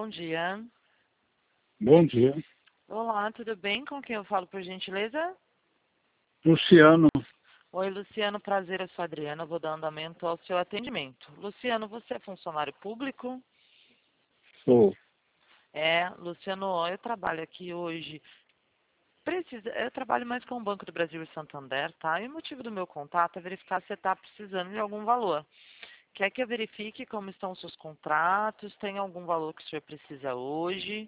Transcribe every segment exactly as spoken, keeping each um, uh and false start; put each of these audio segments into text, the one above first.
Bom dia. Bom dia. Olá, tudo bem? Com quem eu falo, por gentileza? Luciano. Oi, Luciano, prazer, eu sou a Adriana, vou dar andamento ao seu atendimento. Luciano, você é funcionário público? Sou. É, Luciano, eu trabalho aqui hoje. Precisa, eu trabalho mais com o Banco do Brasil e Santander, tá? E o motivo do meu contato é verificar se você está precisando de algum valor. Quer que eu verifique como estão os seus contratos? Tem algum valor que o senhor precisa hoje?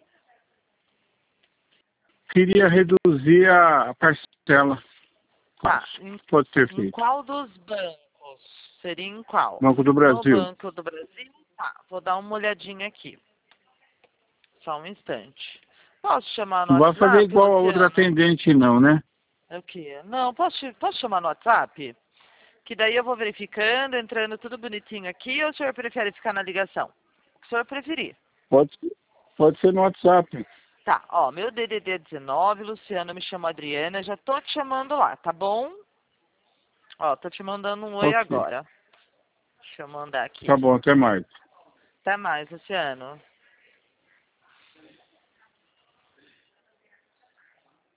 Queria reduzir a parcela. Tá, em, Pode ser em feito. qual dos bancos? Seria em qual? Banco do No Brasil. Banco do Brasil? Tá, vou dar uma olhadinha aqui. Só um instante. Posso chamar no Não vai fazer WhatsApp, igual a outra Luciano? atendente, não, né? É o quê? Não, posso, te- posso chamar no WhatsApp? Que daí eu vou verificando, entrando tudo bonitinho aqui, ou o senhor prefere ficar na ligação? O que o senhor preferir. Pode, pode ser no WhatsApp. Tá, ó, meu D D D é dezenove, Luciano, me chamo Adriana, já tô te chamando lá, tá bom? Ó, tô te mandando um oi Ok. agora. Deixa eu mandar aqui. Tá bom, até mais. Até mais, Luciano.